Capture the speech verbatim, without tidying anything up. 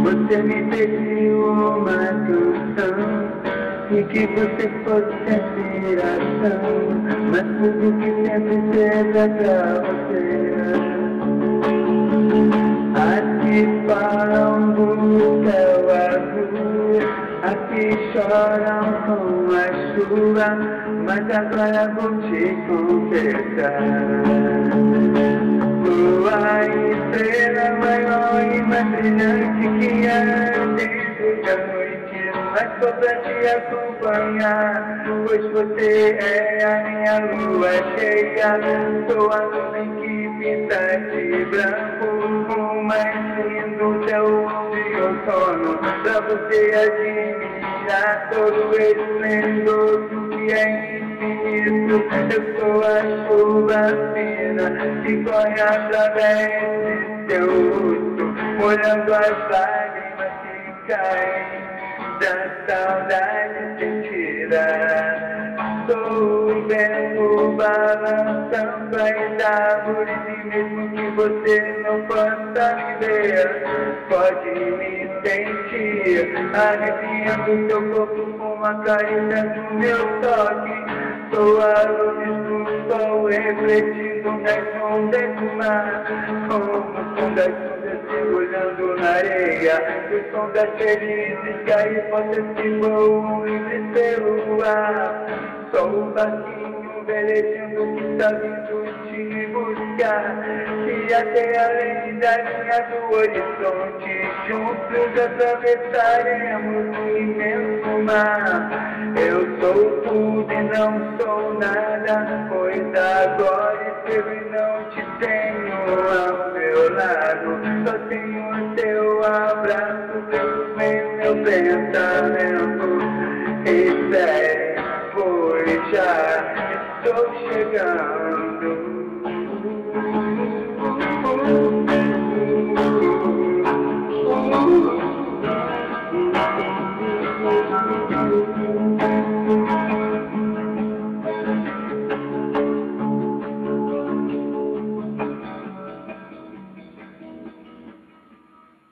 Você me pediu uma canção e que você fosse a inspiração, mas tudo que sempre teve é pra você. Aqui falam do céu azul, aqui choram com a chuva, mas agora vou te confessar. Tua estrela maior e mais brilhante que há dentro da noite, mas só pra te acompanhar, pois você é a minha lua cheia. Sou a nuvem que pinta de branco, o mais lindo céu de outono, pra você admirar todo esse esplendor que é infinito. Eu sou a chuva fina que corre através de teu rosto, molhando as lágrimas que caem da saudade sentida. Sou o vento balançando as árvores, e mesmo que você não possa me ver, pode me sentir arrepiando teu corpo com a carícia do meu toque. Sou a luz do sol refletindo nas ondas do mar, como o som das ondas mergulhando na areia, e o som das felizes que a hipótese voam livres pelo ar. Sou o barquinho velejando que está vindo te buscar, e até além da linha do horizonte, juntos atravessaremos o imenso mar. Eu sou tudo e não sou nada, pois agora eu e não te tenho ao meu lado. Só tenho o teu abraço, teu em meu pensamento. Espere, pois já estou chegando.